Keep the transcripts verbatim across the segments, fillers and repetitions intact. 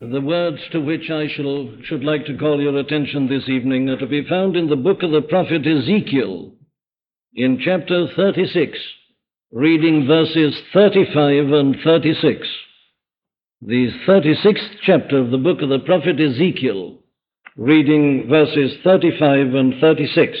The words to which I shall, should like to call your attention this evening are to be found in the book of the prophet Ezekiel, in chapter thirty-six, reading verses thirty-five and thirty-six. The thirty-sixth chapter of the book of the prophet Ezekiel, reading verses thirty-five and thirty-six.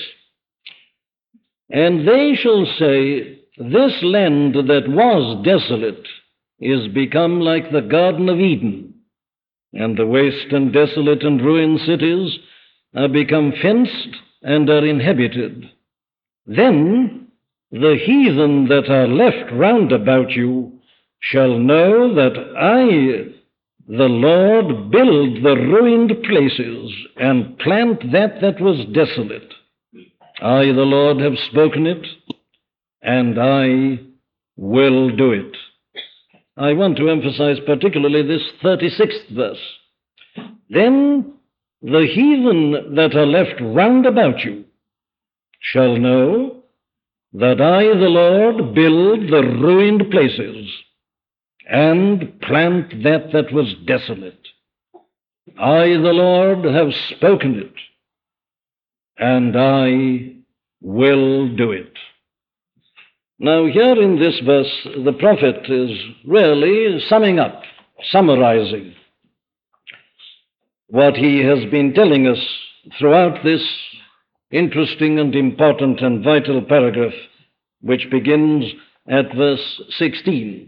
And they shall say, this land that was desolate is become like the Garden of Eden, and the waste and desolate and ruined cities are become fenced and are inhabited. Then the heathen that are left round about you shall know that I, the Lord, build the ruined places and plant that that was desolate. I, the Lord, have spoken it, and I will do it. I want to emphasize particularly this thirty-sixth verse. Then the heathen that are left round about you shall know that I, the Lord, build the ruined places and plant that that was desolate. I, the Lord, have spoken it, and I will do it. Now, here in this verse, the prophet is really summing up, summarizing what he has been telling us throughout this interesting and important and vital paragraph, which begins at verse sixteen.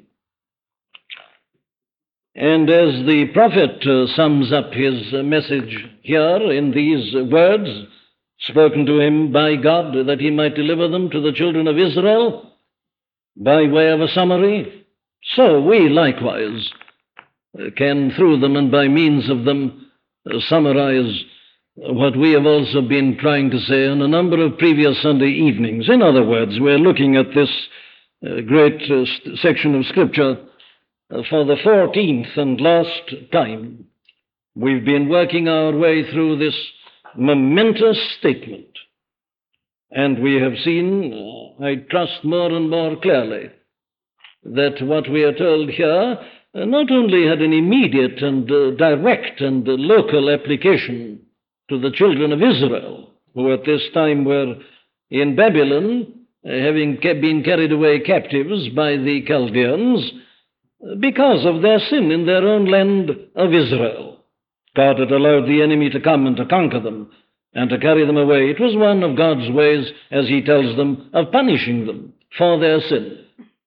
And as the prophet uh, sums up his uh, message here in these words, spoken to him by God that he might deliver them to the children of Israel, by way of a summary, so we likewise uh, can, through them and by means of them, uh, summarize what we have also been trying to say on a number of previous Sunday evenings. In other words, we're looking at this uh, great uh, st- section of Scripture uh, for the fourteenth and last time. We've been working our way through this momentous statement, and we have seen, uh, I trust more and more clearly, that what we are told here uh, not only had an immediate and uh, direct and uh, local application to the children of Israel, who at this time were in Babylon, uh, having ca- been carried away captives by the Chaldeans uh, because of their sin in their own land of Israel. God had allowed the enemy to come and to conquer them and to carry them away. It was one of God's ways, as he tells them, of punishing them for their sin.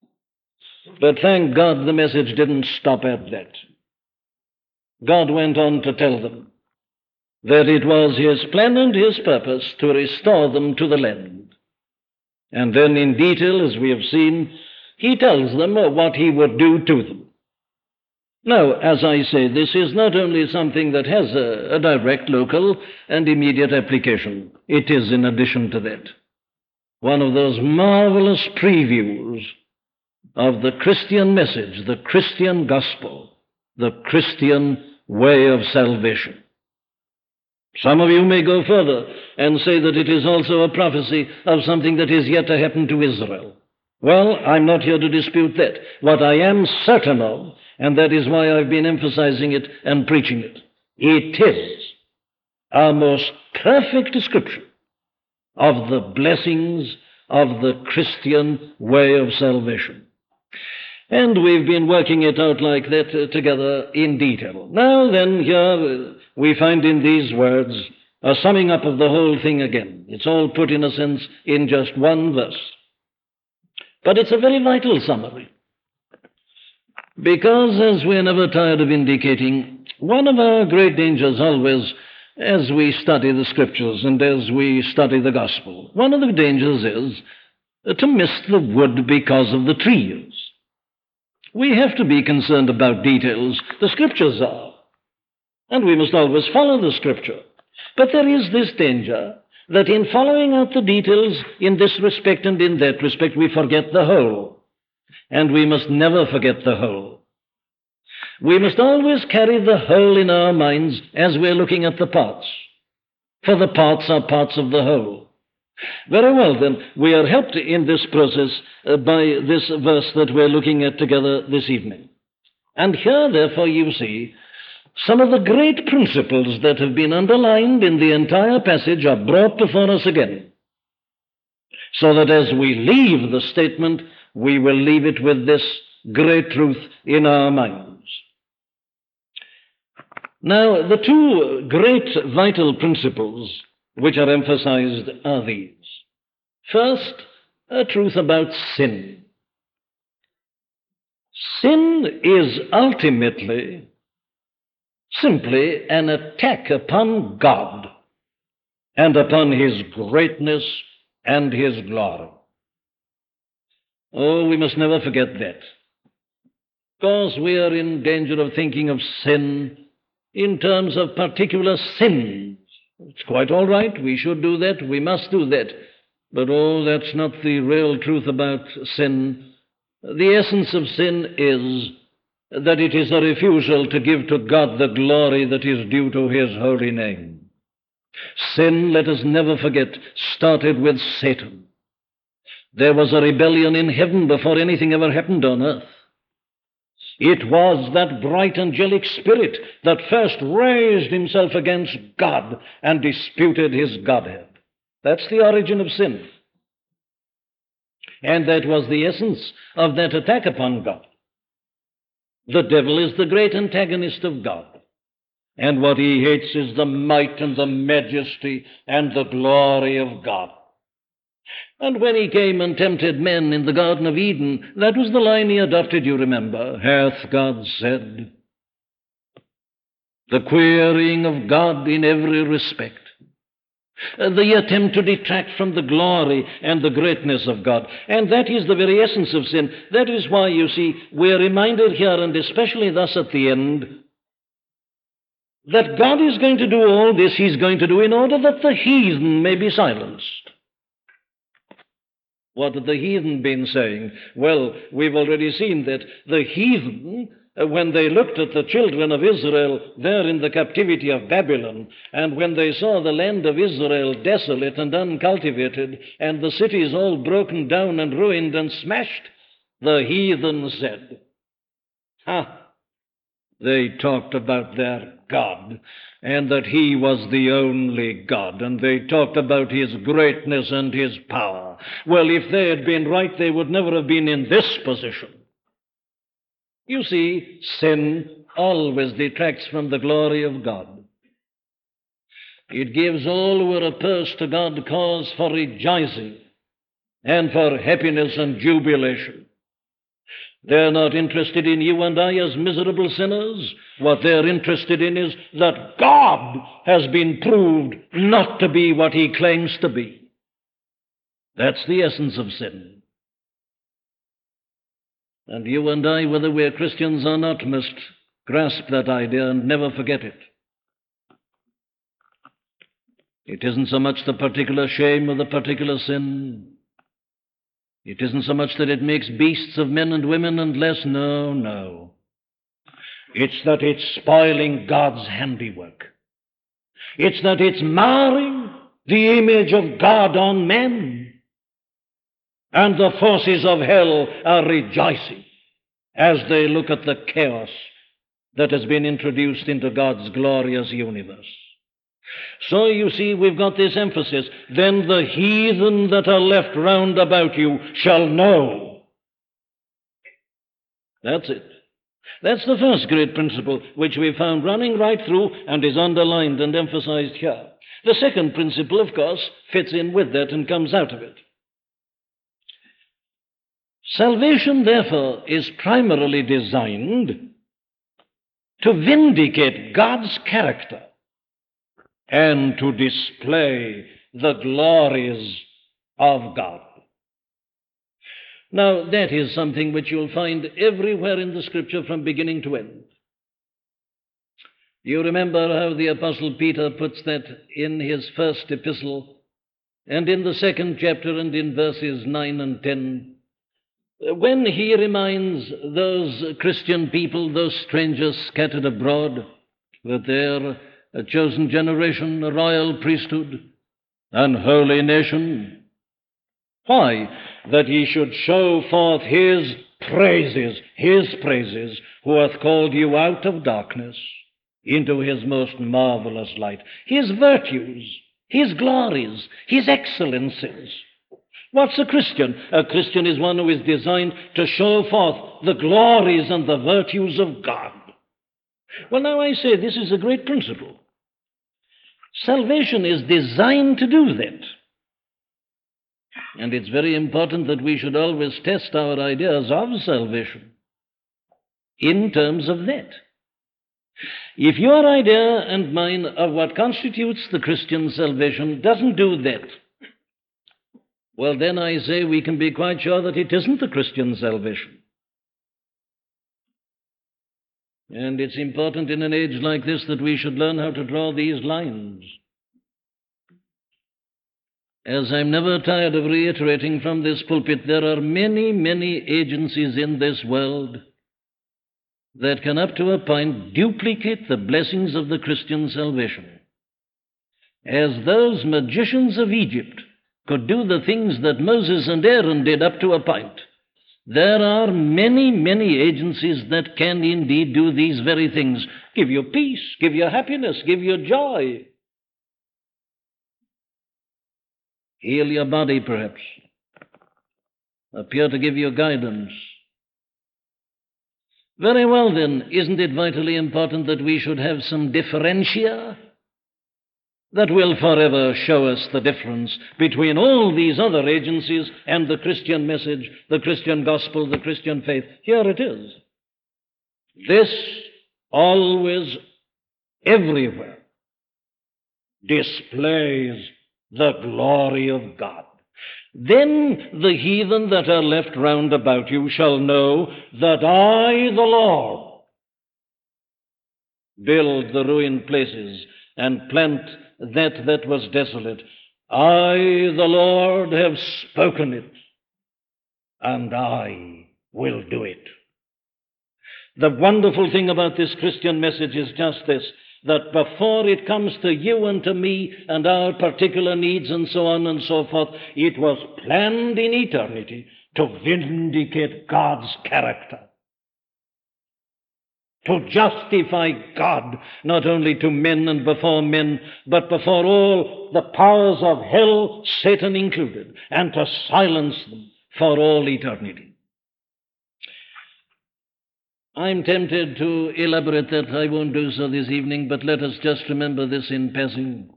But thank God the message didn't stop at that. God went on to tell them that it was his plan and his purpose to restore them to the land. And then in detail, as we have seen, he tells them what he would do to them. Now, as I say, this is not only something that has a, a direct, local, and immediate application. It is, in addition to that, one of those marvelous previews of the Christian message, the Christian gospel, the Christian way of salvation. Some of you may go further and say that it is also a prophecy of something that is yet to happen to Israel. Well, I'm not here to dispute that. What I am certain of, and that is why I've been emphasizing it and preaching it, it is a most perfect description of the blessings of the Christian way of salvation. And we've been working it out like that uh, together in detail. Now then, here uh, we find in these words a summing up of the whole thing again. It's all put, in a sense, in just one verse. But it's a very vital summary. Because, as we're never tired of indicating, one of our great dangers always, as we study the Scriptures and as we study the Gospel, one of the dangers is uh, to miss the wood because of the trees. We have to be concerned about details. The Scriptures are. And we must always follow the Scripture. But there is this danger that in following out the details in this respect and in that respect, we forget the whole. And we must never forget the whole. We must always carry the whole in our minds as we're looking at the parts. For the parts are parts of the whole. Very well, then, we are helped in this process uh, by this verse that we're looking at together this evening. And here, therefore, you see, some of the great principles that have been underlined in the entire passage are brought before us again, so that as we leave the statement, we will leave it with this great truth in our minds. Now, the two great vital principles which are emphasized are these. First, a truth about sin. Sin is ultimately simply an attack upon God and upon His greatness and His glory. Oh, we must never forget that. Because we are in danger of thinking of sin in terms of particular sins. It's quite all right. We should do that. We must do that. But oh, that's not the real truth about sin. The essence of sin is that it is a refusal to give to God the glory that is due to His holy name. Sin, let us never forget, started with Satan. There was a rebellion in heaven before anything ever happened on earth. It was that bright angelic spirit that first raised himself against God and disputed His Godhead. That's the origin of sin. And that was the essence of that attack upon God. The devil is the great antagonist of God. And what he hates is the might and the majesty and the glory of God. And when he came and tempted men in the Garden of Eden, that was the line he adopted, you remember. Hath God said? The querying of God in every respect. The attempt to detract from the glory and the greatness of God. And that is the very essence of sin. That is why, you see, we're reminded here, and especially thus at the end, that God is going to do all this He's going to do in order that the heathen may be silenced. What have the heathen been saying? Well, we've already seen that the heathen, when they looked at the children of Israel there in the captivity of Babylon, and when they saw the land of Israel desolate and uncultivated, and the cities all broken down and ruined and smashed, the heathen said, Ha! They talked about their God, and that He was the only God, and they talked about His greatness and His power. Well, if they had been right, they would never have been in this position. You see, sin always detracts from the glory of God. It gives all who are opposed to God cause for rejoicing and for happiness and jubilation. They're not interested in you and I as miserable sinners. What they're interested in is that God has been proved not to be what He claims to be. That's the essence of sin. And you and I, whether we're Christians or not, must grasp that idea and never forget it. It isn't so much the particular shame of the particular sin. It isn't so much that it makes beasts of men and women and less, no, no. It's that it's spoiling God's handiwork. It's that it's marring the image of God on men. And the forces of hell are rejoicing as they look at the chaos that has been introduced into God's glorious universe. So you see, we've got this emphasis. Then the heathen that are left round about you shall know. That's it. That's the first great principle which we found running right through and is underlined and emphasized here. The second principle, of course, fits in with that and comes out of it. Salvation, therefore, is primarily designed to vindicate God's character and to display the glories of God. Now, that is something which you'll find everywhere in the Scripture from beginning to end. You remember how the Apostle Peter puts that in his first epistle, and in the second chapter and in verses nine and ten, when he reminds those Christian people, those strangers scattered abroad, that they're a chosen generation, a royal priesthood, an holy nation. Why? That he should show forth His praises, His praises, who hath called you out of darkness into his most marvelous light. His virtues, his glories, his excellencies. What's a Christian? A Christian is one who is designed to show forth the glories and the virtues of God. Well, now I say this is a great principle. Salvation is designed to do that. And it's very important that we should always test our ideas of salvation in terms of that. If your idea and mine of what constitutes the Christian salvation doesn't do that, well, then I say we can be quite sure that it isn't the Christian salvation. And it's important in an age like this that we should learn how to draw these lines. As I'm never tired of reiterating from this pulpit, there are many, many agencies in this world that can up to a point duplicate the blessings of the Christian salvation. As those magicians of Egypt could do the things that Moses and Aaron did up to a point, there are many, many agencies that can indeed do these very things. Give you peace, give you happiness, give you joy. Heal your body, perhaps. Appear to give you guidance. Very well, then, isn't it vitally important that we should have some differentia that will forever show us the difference between all these other agencies and the Christian message, the Christian gospel, the Christian faith? Here it is. This always, everywhere, displays the glory of God. Then the heathen that are left round about you shall know that I, the Lord, build the ruined places and plant that that was desolate. I, the Lord, have spoken it, and I will do it. The wonderful thing about this Christian message is just this, that before it comes to you and to me and our particular needs and so on and so forth, it was planned in eternity to vindicate God's character, to justify God not only to men and before men, but before all the powers of hell, Satan included, and to silence them for all eternity. I'm tempted to elaborate that. I won't do so this evening, but let us just remember this in passing.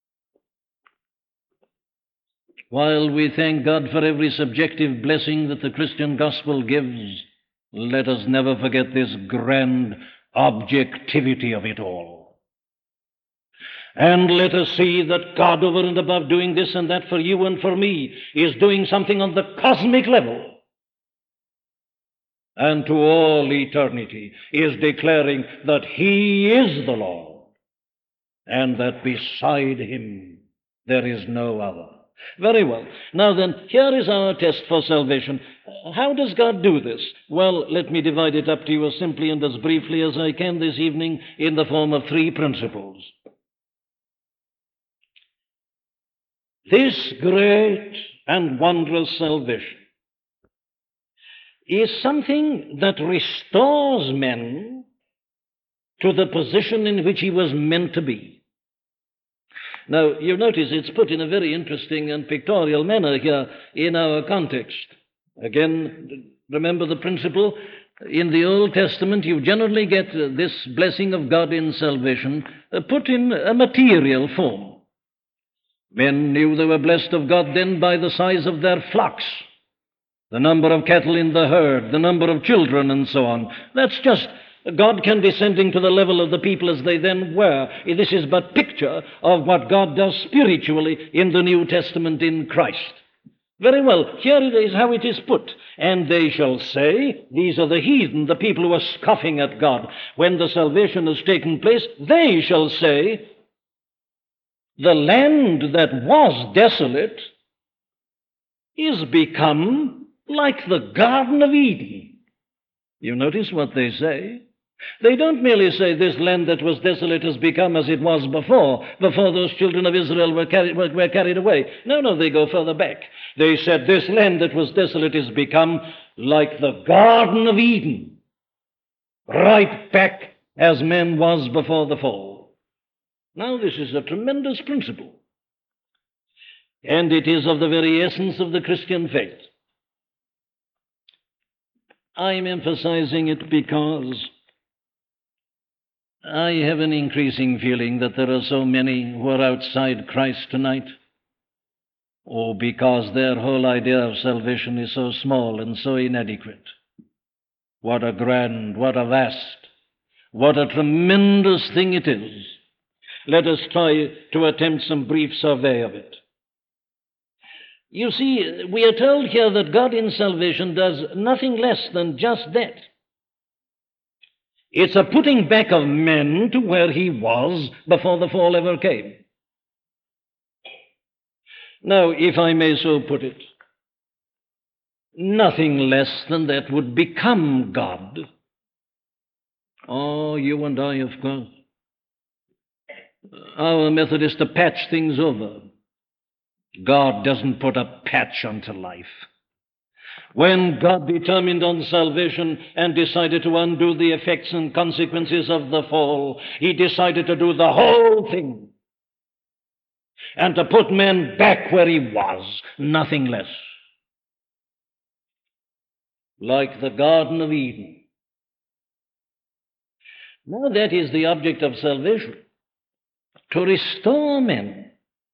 While we thank God for every subjective blessing that the Christian gospel gives, let us never forget this grand objectivity of it all. And let us see that God, over and above doing this and that for you and for me, is doing something on the cosmic level, and to all eternity is declaring that He is the Lord, and that beside Him there is no other. Very well. Now then, here is our test for salvation. How does God do this? Well, let me divide it up to you as simply and as briefly as I can this evening in the form of three principles. This great and wondrous salvation is something that restores man to the position in which he was meant to be. Now, you notice it's put in a very interesting and pictorial manner here in our context. Again, remember the principle. In the Old Testament, you generally get this blessing of God in salvation put in a material form. Men knew they were blessed of God then by the size of their flocks, the number of cattle in the herd, the number of children, and so on. That's just God can descending to the level of the people as they then were. This is but picture of what God does spiritually in the New Testament in Christ. Very well, here it is how it is put. And they shall say, these are the heathen, the people who are scoffing at God. When the salvation has taken place, they shall say, the land that was desolate is become like the Garden of Eden. You notice what they say? They don't merely say this land that was desolate has become as it was before, before those children of Israel were carried, were, were carried away. No, no, they go further back. They said this land that was desolate has become like the Garden of Eden, right back as man was before the fall. Now, this is a tremendous principle, and it is of the very essence of the Christian faith. I'm emphasizing it because I have an increasing feeling that there are so many who are outside Christ tonight, or because their whole idea of salvation is so small and so inadequate. What a grand, what a vast, what a tremendous thing it is. Let us try to attempt some brief survey of it. You see, we are told here that God in salvation does nothing less than just that. It's a putting back of man to where he was before the fall ever came. Now, if I may so put it, nothing less than that would become God. Oh, you and I, of course. Our method is to patch things over. God doesn't put a patch onto life. When God determined on salvation and decided to undo the effects and consequences of the fall, he decided to do the whole thing and to put man back where he was, nothing less. Like the Garden of Eden. Now that is the object of salvation, to restore man.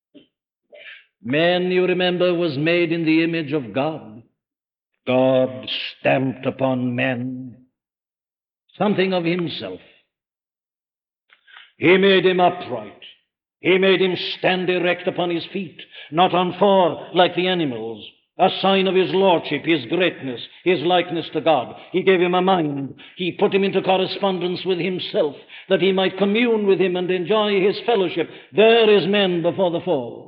Man, you remember, was made in the image of God. God stamped upon man something of himself. He made him upright. He made him stand erect upon his feet, not on four like the animals, a sign of his lordship, his greatness, his likeness to God. He gave him a mind. He put him into correspondence with himself, that he might commune with him and enjoy his fellowship. There is man before the fall.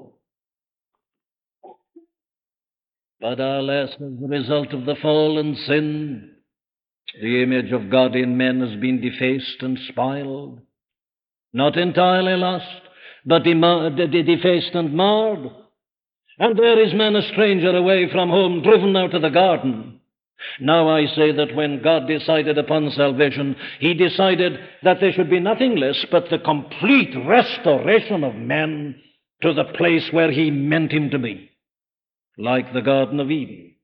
But alas, as a result of the fall and sin, the image of God in men has been defaced and spoiled. Not entirely lost, but defaced and marred. And there is man a stranger away from home, driven out of the garden. Now I say that when God decided upon salvation, he decided that there should be nothing less but the complete restoration of man to the place where he meant him to be, like the Garden of Eden.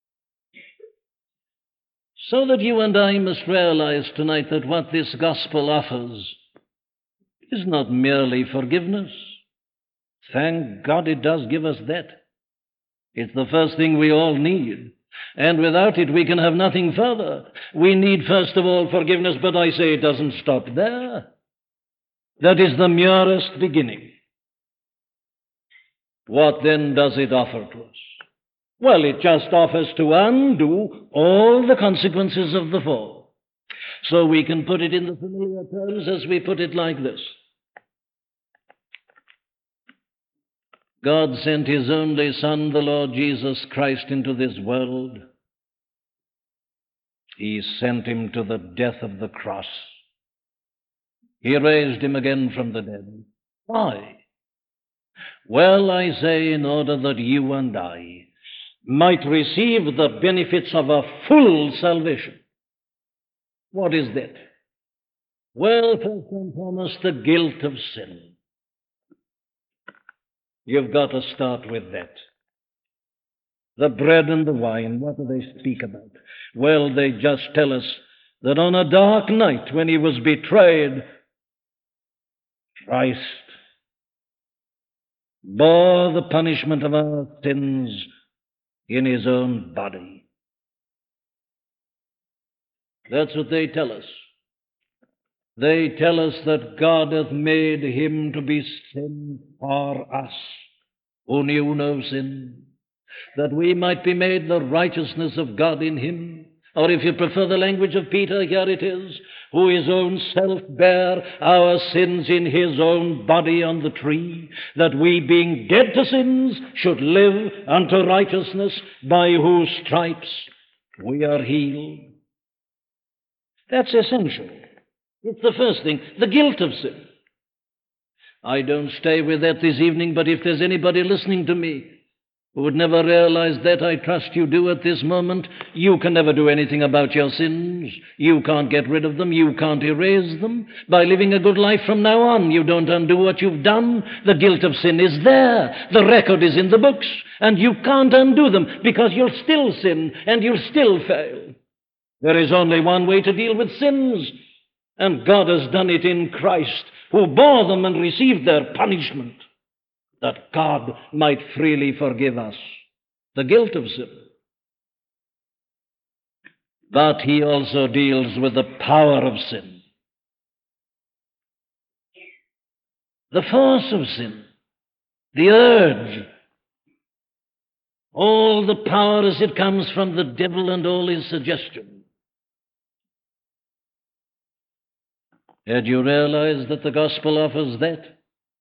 So that you and I must realize tonight that what this gospel offers is not merely forgiveness. Thank God it does give us that. It's the first thing we all need. And without it, we can have nothing further. We need, first of all, forgiveness, but I say it doesn't stop there. That is the merest beginning. What then does it offer to us? Well, it just offers to undo all the consequences of the fall. So we can put it in the familiar terms as we put it like this. God sent his only Son, the Lord Jesus Christ, into this world. He sent him to the death of the cross. He raised him again from the dead. Why? Well, I say, in order that you and I might receive the benefits of a full salvation. What is that? Well, first and foremost, the guilt of sin. You've got to start with that. The bread and the wine, what do they speak about? Well, they just tell us that on a dark night when he was betrayed, Christ bore the punishment of our sins in his own body. That's what they tell us. They tell us that God hath made him to be sin for us, who knew no sin, that we might be made the righteousness of God in him. Or if you prefer the language of Peter, here it is, who his own self bare our sins in his own body on the tree, that we, being dead to sins, should live unto righteousness, by whose stripes we are healed. That's essential. It's the first thing, the guilt of sin. I don't stay with that this evening, but if there's anybody listening to me who would never realize that, I trust you do at this moment. You can never do anything about your sins. You can't get rid of them. You can't erase them. By living a good life from now on, you don't undo what you've done. The guilt of sin is there. The record is in the books, and you can't undo them because you'll still sin and you'll still fail. There is only one way to deal with sins, and God has done it in Christ, who bore them and received their punishment, that God might freely forgive us the guilt of sin. But he also deals with the power of sin, the force of sin, the urge, all the power as it comes from the devil and all his suggestions. Had you realized that the gospel offers that?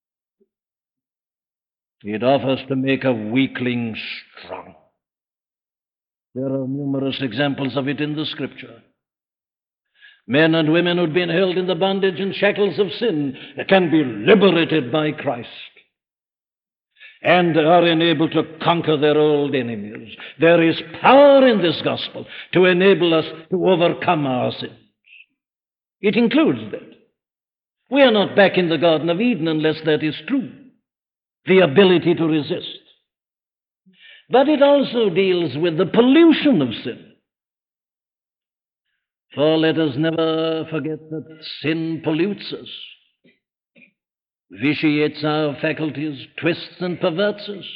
It offers to make a weakling strong. There are numerous examples of it in the Scripture. Men and women who'd been held in the bondage and shackles of sin can be liberated by Christ and are enabled to conquer their old enemies. There is power in this gospel to enable us to overcome our sins. It includes that. We are not back in the Garden of Eden unless that is true. The ability to resist. But it also deals with the pollution of sin. For let us never forget that sin pollutes us, vitiates our faculties, twists and perverts us,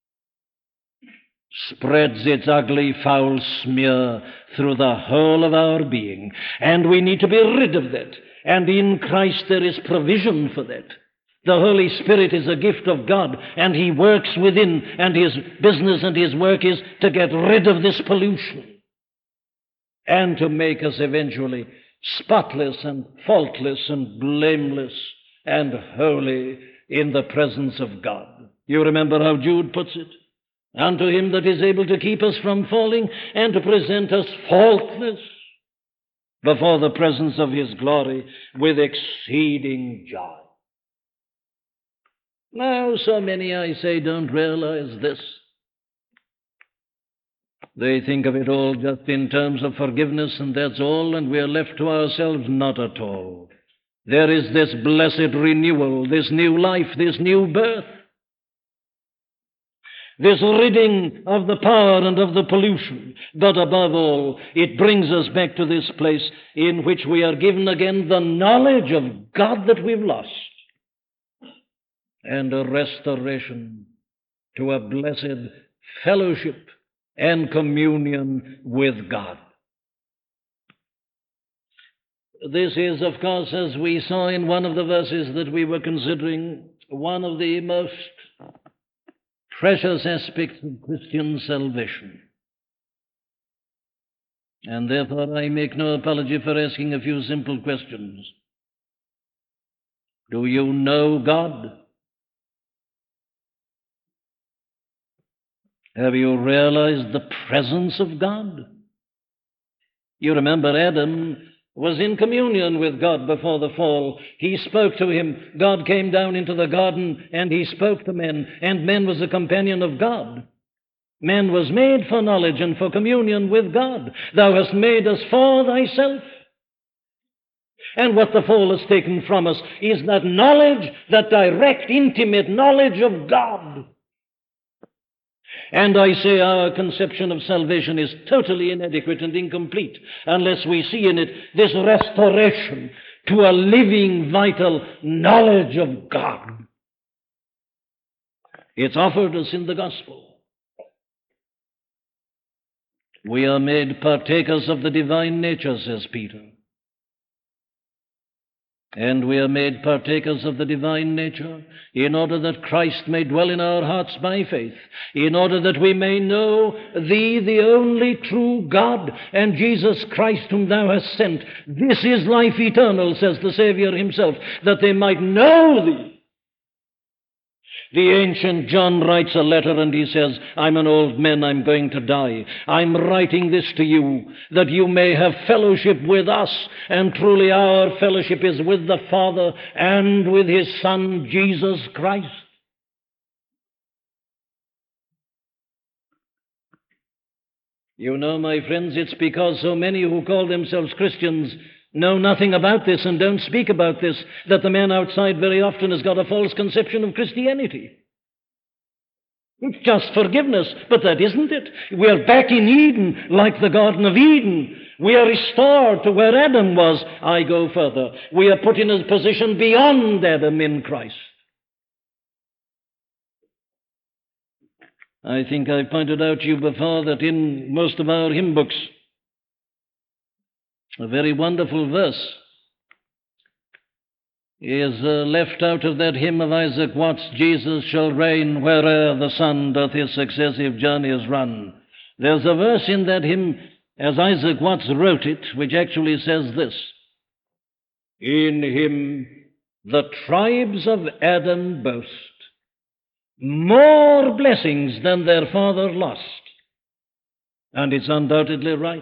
spreads its ugly, foul smear through the whole of our being. And we need to be rid of that. And in Christ there is provision for that. The Holy Spirit is a gift of God, and he works within, and his business and his work is to get rid of this pollution and to make us eventually spotless and faultless and blameless and holy in the presence of God. You remember how Jude puts it? Unto him that is able to keep us from falling and to present us faultless before the presence of his glory with exceeding joy. Now, so many, I say, don't realize this. They think of it all just in terms of forgiveness, and that's all, and we are left to ourselves. Not at all. There is this blessed renewal, this new life, this new birth, this ridding of the power and of the pollution. But above all, it brings us back to this place in which we are given again the knowledge of God that we've lost, and a restoration to a blessed fellowship and communion with God. This is, of course, as we saw in one of the verses that we were considering, one of the most precious aspects of Christian salvation. And therefore I make no apology for asking a few simple questions. Do you know God? Have you realized the presence of God? You remember Adam was in communion with God before the fall. He spoke to him. God came down into the garden and he spoke to men, and man was a companion of God. Man was made for knowledge and for communion with God. Thou hast made us for thyself. And what the fall has taken from us is that knowledge, that direct, intimate knowledge of God. And I say our conception of salvation is totally inadequate and incomplete unless we see in it this restoration to a living, vital knowledge of God. It's offered us in the gospel. We are made partakers of the divine nature, says Peter. And we are made partakers of the divine nature in order that Christ may dwell in our hearts by faith, in order that we may know thee, the only true God, and Jesus Christ whom thou hast sent. This is life eternal, says the Savior himself, that they might know thee. The ancient John writes a letter and he says, I'm an old man, I'm going to die. I'm writing this to you that you may have fellowship with us. And truly our fellowship is with the Father and with his Son, Jesus Christ. You know, my friends, it's because so many who call themselves Christians know nothing about this and don't speak about this that the man outside very often has got a false conception of Christianity. It's just forgiveness, but that isn't it. We're back in Eden, like the Garden of Eden. We are restored to where Adam was. I go further. We are put in a position beyond Adam in Christ. I think I pointed out to you before that in most of our hymn books, a very wonderful verse is uh, left out of that hymn of Isaac Watts, Jesus shall reign where'er the sun doth his successive journeys run. There's a verse in that hymn, as Isaac Watts wrote it, which actually says this: in him the tribes of Adam boast more blessings than their father lost. And it's undoubtedly right.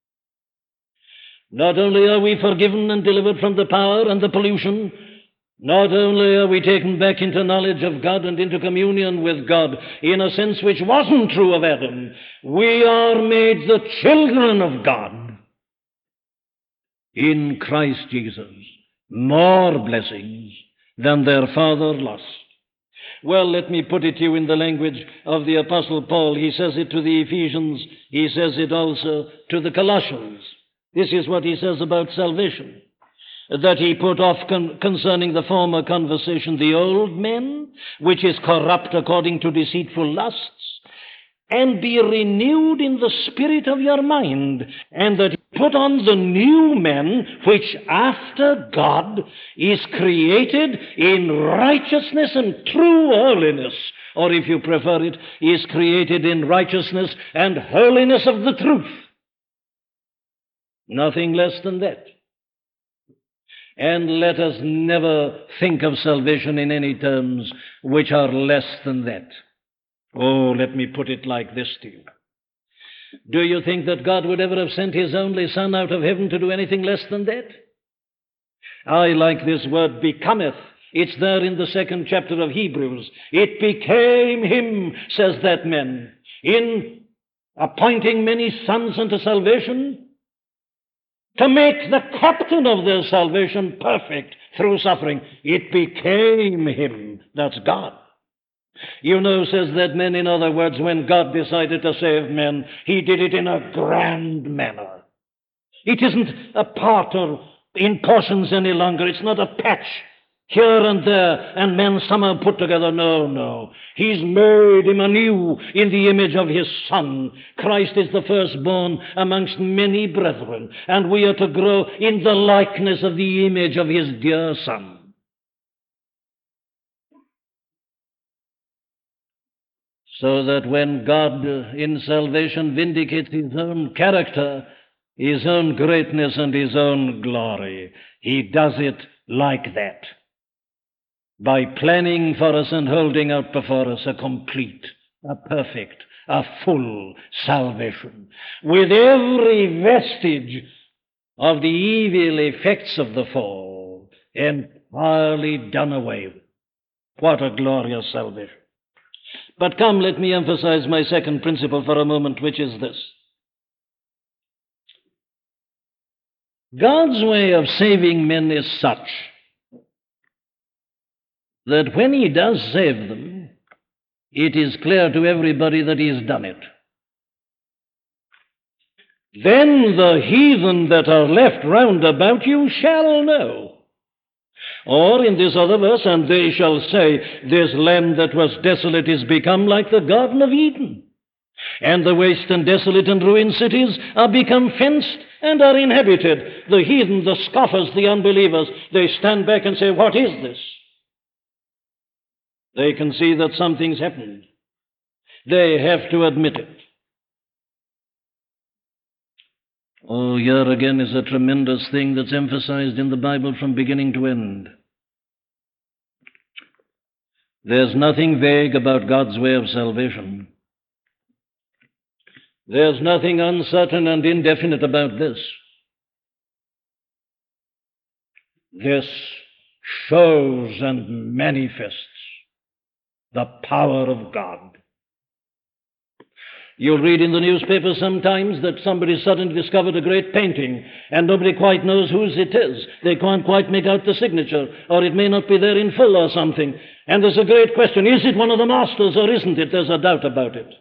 Not only are we forgiven and delivered from the power and the pollution, not only are we taken back into knowledge of God and into communion with God in a sense which wasn't true of Adam, we are made the children of God in Christ Jesus. More blessings than their father lost. Well, let me put it to you in the language of the Apostle Paul. He says it to the Ephesians. He says it also to the Colossians. This is what he says about salvation: that he put off con- concerning the former conversation the old man, which is corrupt according to deceitful lusts, and be renewed in the spirit of your mind, and that he put on the new man, which after God is created in righteousness and true holiness, or if you prefer it, is created in righteousness and holiness of the truth. Nothing less than that. And let us never think of salvation in any terms which are less than that. Oh, let me put it like this to you. Do you think that God would ever have sent his only Son out of heaven to do anything less than that? I like this word becometh. It's there in the second chapter of Hebrews. It became him, says that man, in appointing many sons unto salvation, to make the captain of their salvation perfect through suffering. It became him. That's God. You know, says that man, in other words, when God decided to save men, he did it in a grand manner. It isn't a part or in portions any longer. It's not a patch here and there and men somehow put together. No, no. He's made him anew in the image of his Son. Christ is the firstborn amongst many brethren, and we are to grow in the likeness of the image of his dear Son. So that when God in salvation vindicates his own character, his own greatness and his own glory, he does it like that, by planning for us and holding out before us a complete, a perfect, a full salvation, with every vestige of the evil effects of the fall entirely done away with. What a glorious salvation. But come, let me emphasize my second principle for a moment, which is this. God's way of saving men is such that when he does save them, it is clear to everybody that he has done it. Then the heathen that are left round about you shall know. Or in this other verse, and they shall say, this land that was desolate is become like the Garden of Eden. And the waste and desolate and ruined cities are become fenced and are inhabited. The heathen, the scoffers, the unbelievers, they stand back and say, what is this? They can see that something's happened. They have to admit it. Oh, here again is a tremendous thing that's emphasized in the Bible from beginning to end. There's nothing vague about God's way of salvation. There's nothing uncertain and indefinite about this. This shows and manifests the power of God. You'll read in the newspaper sometimes that somebody suddenly discovered a great painting, and nobody quite knows whose it is. They can't quite make out the signature, or it may not be there in full or something. And there's a great question, is it one of the masters or isn't it? There's a doubt about it.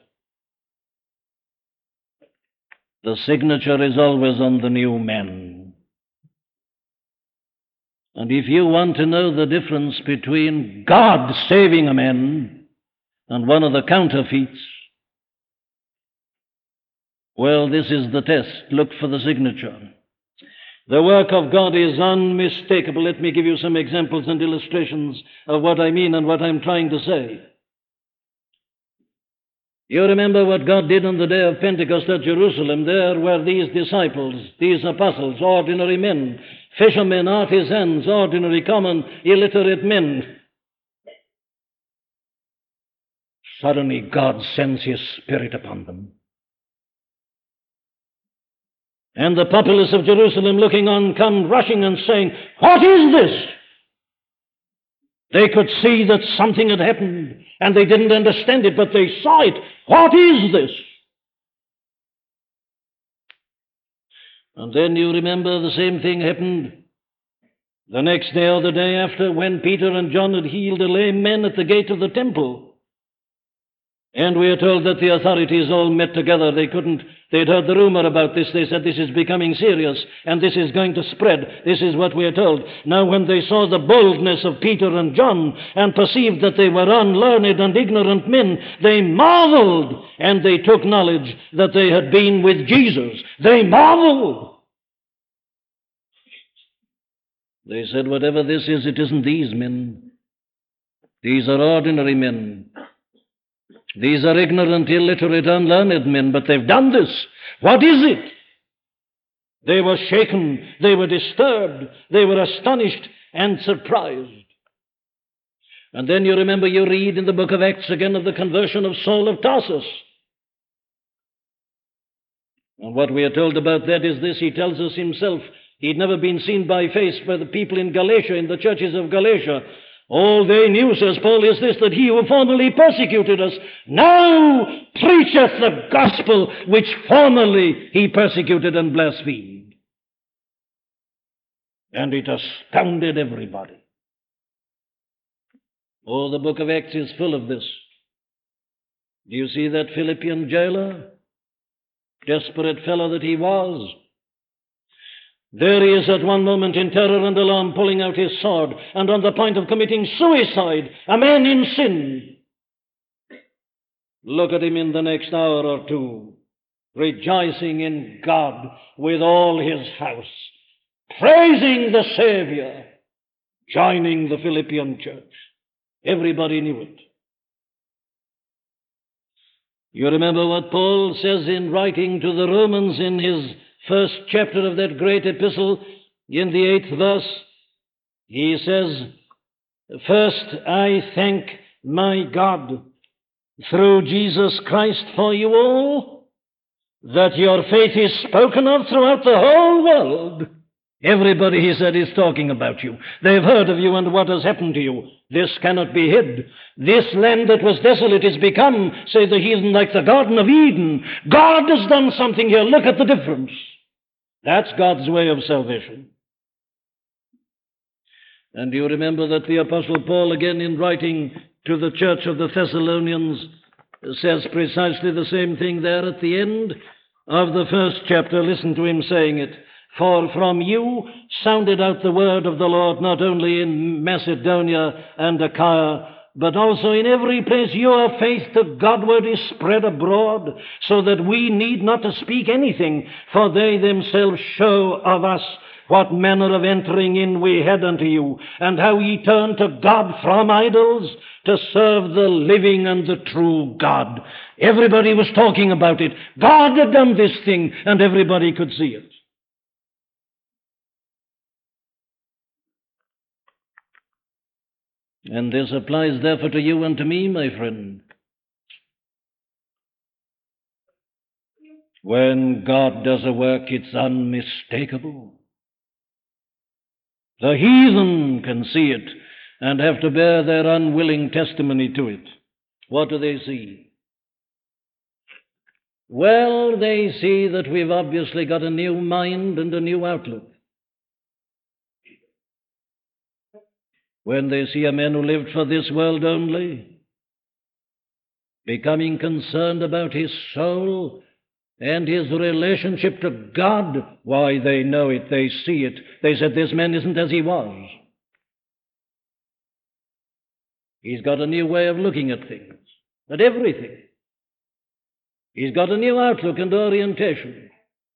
The signature is always on the new men. And if you want to know the difference between God saving a man and one of the counterfeits, well, this is the test. Look for the signature. The work of God is unmistakable. Let me give you some examples and illustrations of what I mean and what I'm trying to say. You remember what God did on the day of Pentecost at Jerusalem. There were these disciples, these apostles, ordinary men, fishermen, artisans, ordinary, common, illiterate men. Suddenly God sends His Spirit upon them. And the populace of Jerusalem, looking on, come rushing and saying, "What is this?" They could see that something had happened, and they didn't understand it, but they saw it. What is this? And then you remember the same thing happened the next day or the day after, when Peter and John had healed a lame man at the gate of the temple. And we are told that the authorities all met together. They couldn't, they'd heard the rumor about this. They said, this is becoming serious, and this is going to spread. This is what we are told. Now, when they saw the boldness of Peter and John, and perceived that they were unlearned and ignorant men, they marveled, and they took knowledge that they had been with Jesus. They marveled. They said, whatever this is, it isn't these men. These are ordinary men. These are ignorant, illiterate, unlearned men, but they've done this. What is it? They were shaken, they were disturbed, they were astonished and surprised. And then you remember, you read in the book of Acts again of the conversion of Saul of Tarsus. And what we are told about that is this: he tells us himself he'd never been seen by face by the people in Galatia, in the churches of Galatia. All they knew, says Paul, is this, that he who formerly persecuted us now preacheth the gospel which formerly he persecuted and blasphemed. And it astounded everybody. Oh, the book of Acts is full of this. Do you see that Philippian jailer? Desperate fellow that he was. There he is at one moment in terror and alarm, pulling out his sword, and on the point of committing suicide, a man in sin. Look at him in the next hour or two, rejoicing in God with all his house, praising the Savior, joining the Philippian church. Everybody knew it. You remember what Paul says in writing to the Romans in his first chapter of that great epistle, in the eighth verse. He says, "First I thank my God through Jesus Christ for you all, that your faith is spoken of throughout the whole world." Everybody, he said, is talking about you. They've heard of you and what has happened to you. This cannot be hid. This land that was desolate is become, say the heathen, like the Garden of Eden. God has done something here. Look at the difference. That's God's way of salvation. And you remember that the Apostle Paul, again in writing to the church of the Thessalonians, says precisely the same thing there at the end of the first chapter. Listen to him saying it. "For from you sounded out the word of the Lord, not only in Macedonia and Achaia, but also in every place your faith to Godward is spread abroad, so that we need not to speak anything, for they themselves show of us what manner of entering in we had unto you, and how ye turned to God from idols to serve the living and the true God." Everybody was talking about it. God had done this thing, and everybody could see it. And this applies therefore to you and to me, my friend. When God does a work, it's unmistakable. The heathen can see it and have to bear their unwilling testimony to it. What do they see? Well, they see that we've obviously got a new mind and a new outlook. When they see a man who lived for this world only, becoming concerned about his soul and his relationship to God, why, they know it, they see it. They said, this man isn't as he was. He's got a new way of looking at things, at everything. He's got a new outlook and orientation.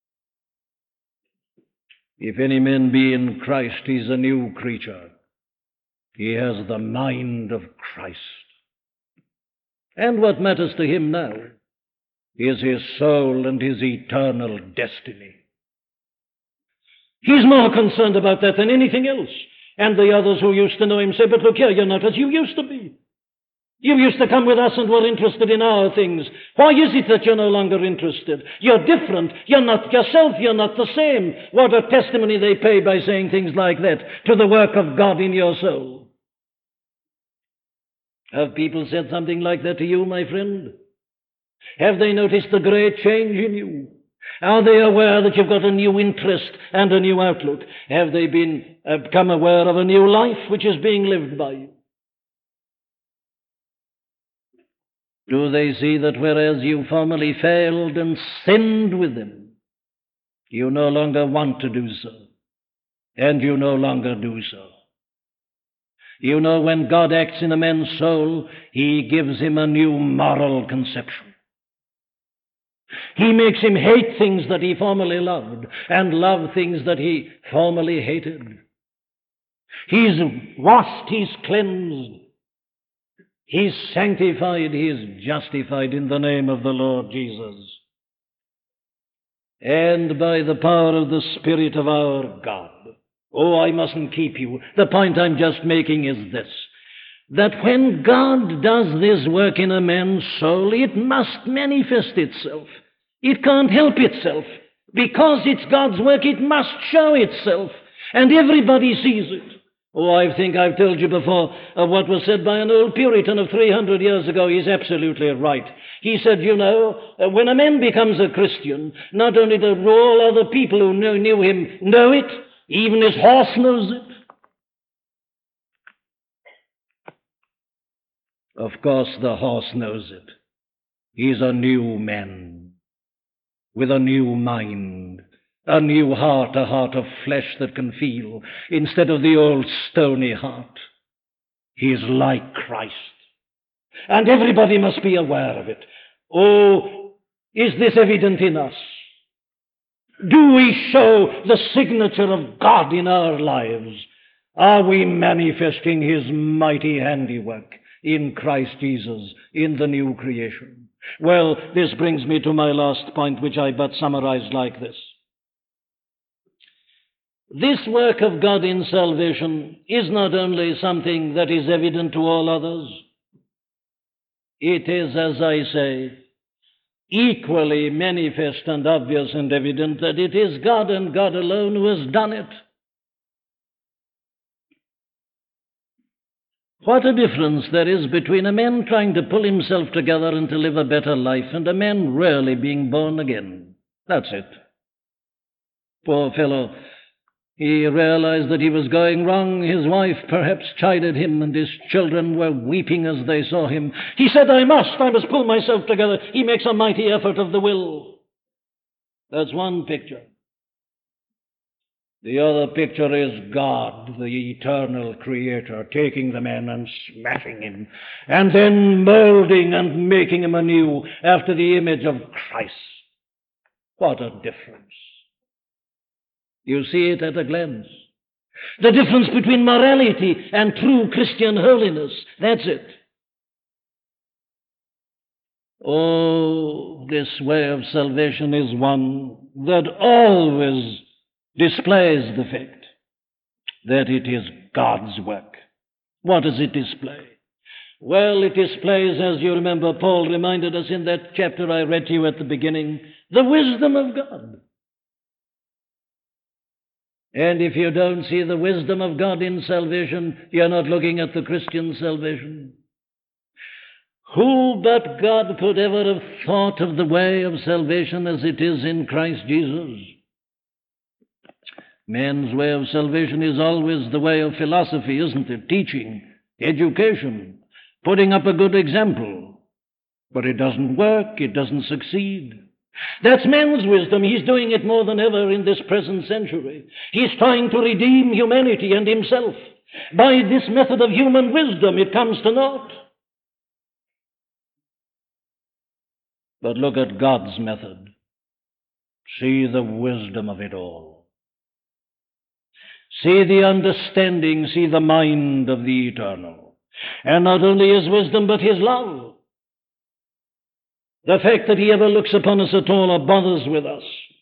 If any man be in Christ, he's a new creature. He has the mind of Christ. And what matters to him now is his soul and his eternal destiny. He's more concerned about that than anything else. And the others who used to know him say, but look here, you're not as you used to be. You used to come with us and were interested in our things. Why is it that you're no longer interested? You're different. You're not yourself. You're not the same. What a testimony they pay by saying things like that to the work of God in your soul. Have people said something like that to you, my friend? Have they noticed the great change in you? Are they aware that you've got a new interest and a new outlook? Have they been uh, become aware of a new life which is being lived by you? Do they see that whereas you formerly failed and sinned with them, you no longer want to do so, and you no longer do so? You know, when God acts in a man's soul, he gives him a new moral conception. He makes him hate things that he formerly loved and love things that he formerly hated. He's washed, he's cleansed, he's sanctified, he's justified in the name of the Lord Jesus. And by the power of the Spirit of our God. Oh, I mustn't keep you. The point I'm just making is this, that when God does this work in a man's soul, it must manifest itself. It can't help itself. Because it's God's work, it must show itself. And everybody sees it. Oh, I think I've told you before of what was said by an old Puritan of three hundred years ago. He's absolutely right. He said, you know, uh, when a man becomes a Christian, not only do all other people who knew, knew him know it, even his horse knows it. Of course, the horse knows it. He's a new man with a new mind, a new heart, a heart of flesh that can feel, instead of the old stony heart. He's like Christ. And everybody must be aware of it. Oh, is this evident in us? Do we show the signature of God in our lives? Are we manifesting his mighty handiwork in Christ Jesus, in the new creation? Well, this brings me to my last point, which I but summarize like this. This work of God in salvation is not only something that is evident to all others, it is, as I say, equally manifest and obvious and evident that it is God and God alone who has done it. What a difference there is between a man trying to pull himself together and to live a better life and a man really being born again. That's it. Poor fellow, he realized that he was going wrong. His wife perhaps chided him, and his children were weeping as they saw him. He said, I must, I must pull myself together. He makes a mighty effort of the will. That's one picture. The other picture is God, the eternal Creator, taking the man and smashing him, and then molding and making him anew after the image of Christ. What a difference. You see it at a glance. The difference between morality and true Christian holiness. That's it. Oh, this way of salvation is one that always displays the fact that it is God's work. What does it display? Well, it displays, as you remember, Paul reminded us in that chapter I read to you at the beginning, the wisdom of God. And if you don't see the wisdom of God in salvation, you're not looking at the Christian salvation. Who but God could ever have thought of the way of salvation as it is in Christ Jesus? Man's way of salvation is always the way of philosophy, isn't it? Teaching, education, putting up a good example. But it doesn't work, it doesn't succeed. That's man's wisdom. He's doing it more than ever in this present century. He's trying to redeem humanity and himself. By this method of human wisdom, it comes to naught. But look at God's method. See the wisdom of it all. See the understanding, see the mind of the eternal. And not only his wisdom, but his love. The fact that he ever looks upon us at all or bothers with us.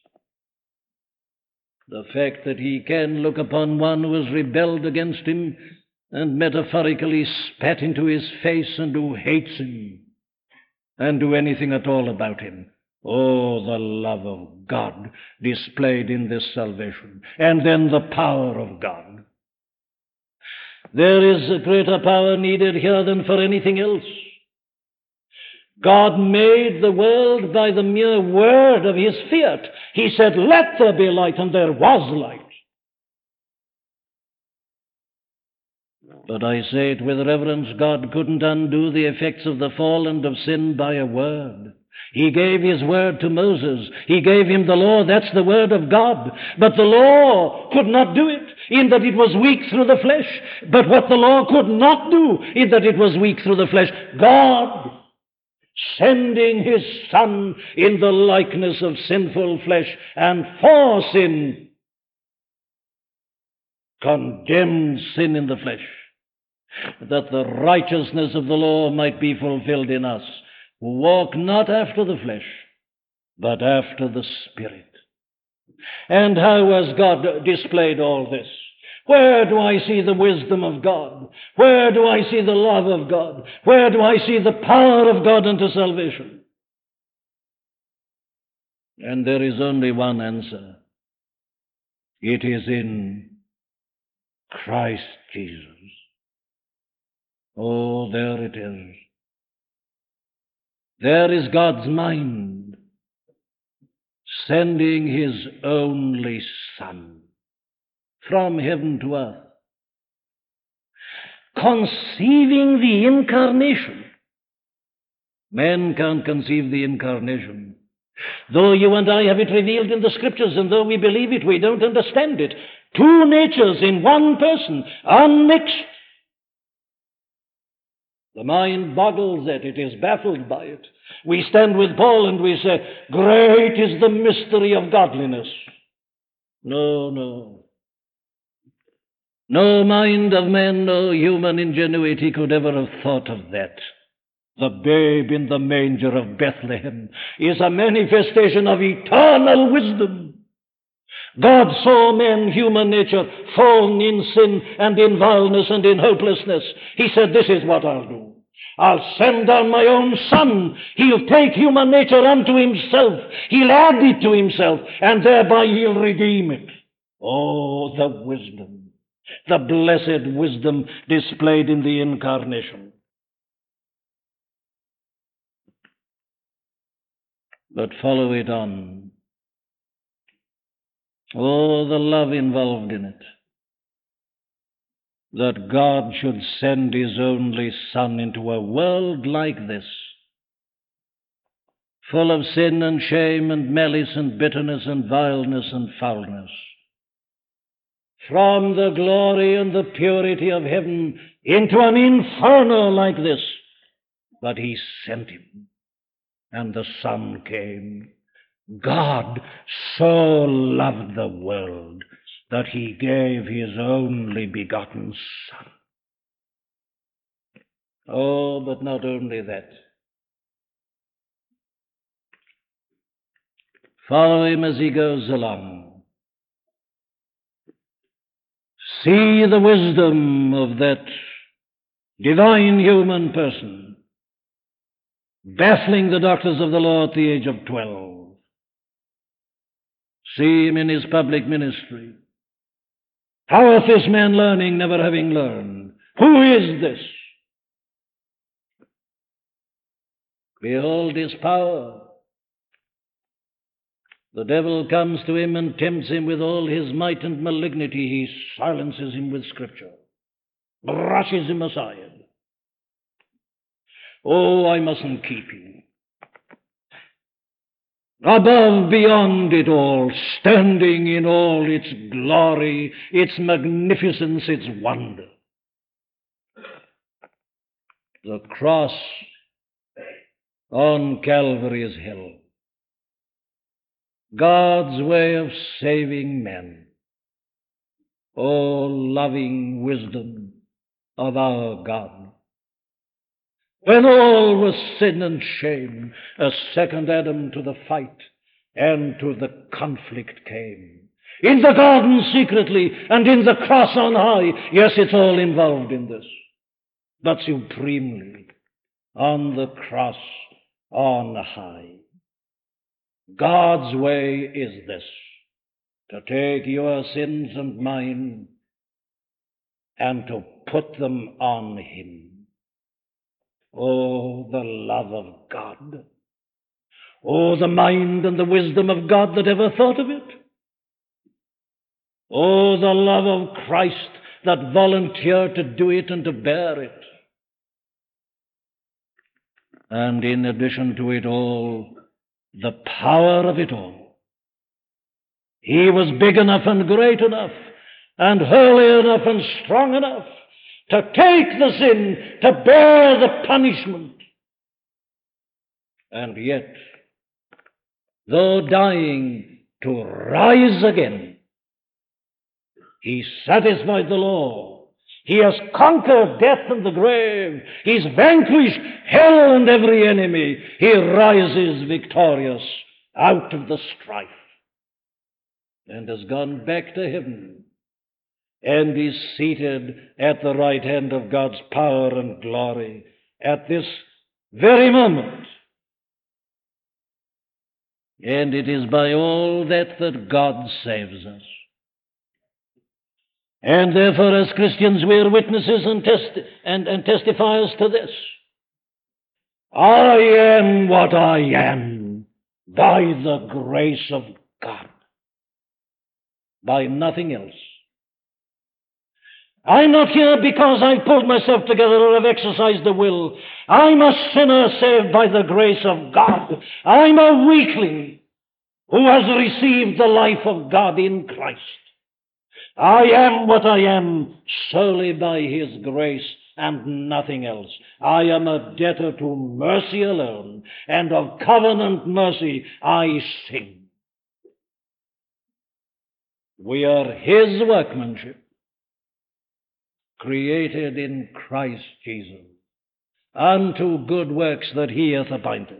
The fact that he can look upon one who has rebelled against him and metaphorically spat into his face and who hates him and do anything at all about him. Oh, the love of God displayed in this salvation, and then the power of God. There is a greater power needed here than for anything else. God made the world by the mere word of his fiat. He said, "Let there be light," and there was light. But I say it with reverence, God couldn't undo the effects of the fall and of sin by a word. He gave his word to Moses. He gave him the law. That's the word of God. But the law could not do it, in that it was weak through the flesh. But what the law could not do, in that it was weak through the flesh, God, sending his Son in the likeness of sinful flesh and for sin, condemned sin in the flesh, that the righteousness of the law might be fulfilled in us, who walk not after the flesh, but after the Spirit. And how has God displayed all this? Where do I see the wisdom of God? Where do I see the love of God? Where do I see the power of God unto salvation? And there is only one answer. It is in Christ Jesus. Oh, there it is. There is God's mind, sending his only Son from heaven to earth, conceiving the incarnation. Man can't conceive the incarnation. Though you and I have it revealed in the Scriptures, and though we believe it, we don't understand it. Two natures in one person, unmixed. The mind boggles at it, is baffled by it. We stand with Paul and we say, "Great is the mystery of godliness." No, no. No mind of man, no human ingenuity could ever have thought of that. The babe in the manger of Bethlehem is a manifestation of eternal wisdom. God saw man, human nature, fallen in sin and in vileness and in hopelessness. He said, "This is what I'll do. I'll send down my own Son. He'll take human nature unto himself. He'll add it to himself, and thereby he'll redeem it." Oh, the wisdom, the blessed wisdom displayed in the incarnation. But follow it on. Oh, the love involved in it. That God should send his only Son into a world like this, full of sin and shame and malice and bitterness and vileness and foulness. From the glory and the purity of heaven into an inferno like this. But he sent him, and the Son came. God so loved the world that he gave his only begotten Son. Oh, but not only that. Follow him as he goes along. See the wisdom of that divine human person, baffling the doctors of the law at the age of twelve. See him in his public ministry. How hath this man learning, never having learned? Who is this? Behold his power. The devil comes to him and tempts him with all his might and malignity. He silences him with Scripture, brushes him aside. Oh, I mustn't keep you. Above, beyond it all, standing in all its glory, its magnificence, its wonder. The cross on Calvary's hill. God's way of saving men. Oh, loving wisdom of our God. When all was sin and shame, a second Adam to the fight and to the conflict came. In the garden secretly and in the cross on high. Yes, it's all involved in this. But supremely on the cross on high. God's way is this, to take your sins and mine and to put them on him. Oh, the love of God. Oh, the mind and the wisdom of God that ever thought of it. Oh, the love of Christ that volunteered to do it and to bear it. And in addition to it all, the power of it all. He was big enough and great enough and holy enough and strong enough to take the sin, to bear the punishment. And yet, though dying, to rise again. He satisfied the law. He has conquered death and the grave. He's vanquished hell and every enemy. He rises victorious out of the strife and has gone back to heaven and is seated at the right hand of God's power and glory at this very moment. And it is by all that that God saves us. And therefore, as Christians, we are witnesses and, testi- and, and testifiers to this. I am what I am by the grace of God, by nothing else. I'm not here because I pulled myself together or have exercised the will. I'm a sinner saved by the grace of God. I'm a weakling who has received the life of God in Christ. I am what I am solely by his grace and nothing else. I am a debtor to mercy alone, and of covenant mercy I sing. We are his workmanship, created in Christ Jesus, unto good works that he hath appointed.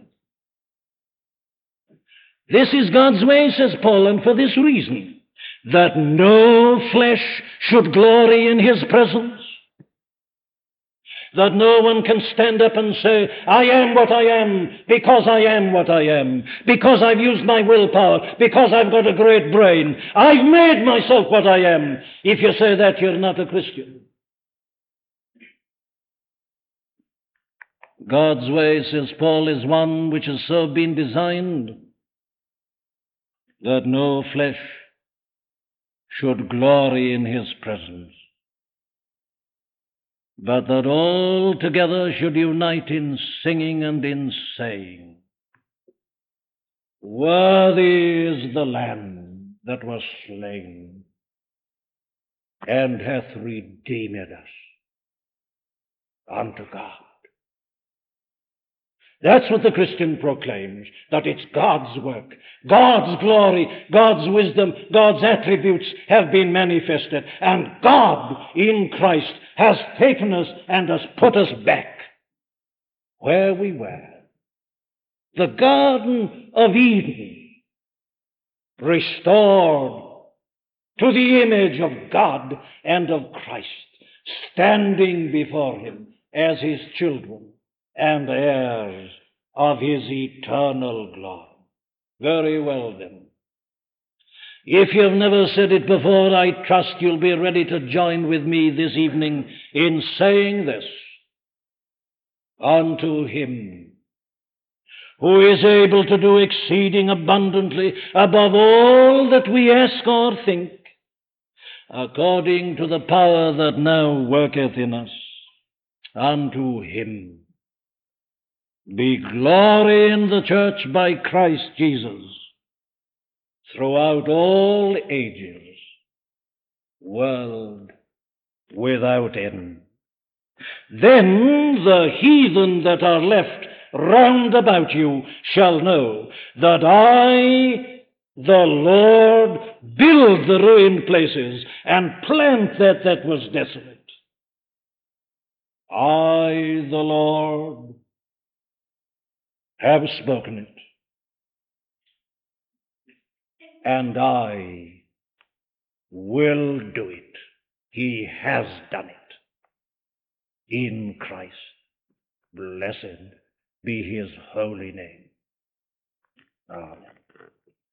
This is God's way, says Paul, and for this reason, that no flesh should glory in his presence, that no one can stand up and say, I am what I am because I am what I am, because I've used my willpower, because I've got a great brain. I've made myself what I am. If you say that, you're not a Christian. God's way, says Paul, is one which has so been designed that no flesh should glory in his presence, but that all together should unite in singing and in saying, worthy is the Lamb that was slain and hath redeemed us unto God. That's what the Christian proclaims, that it's God's work, God's glory, God's wisdom, God's attributes have been manifested, and God in Christ has taken us and has put us back where we were. The Garden of Eden, restored to the image of God and of Christ, standing before him as his children and heirs of his eternal glory. Very well then. If you've never said it before, I trust you'll be ready to join with me this evening in saying this. Unto him who is able to do exceeding abundantly above all that we ask or think, according to the power that now worketh in us. Unto him be glory in the church by Christ Jesus throughout all ages, world without end. Then the heathen that are left round about you shall know that I, the Lord, build the ruined places and plant that that was desolate. I, the Lord, have spoken it, and I will do it. He has done it in Christ. Blessed be his holy name. Amen.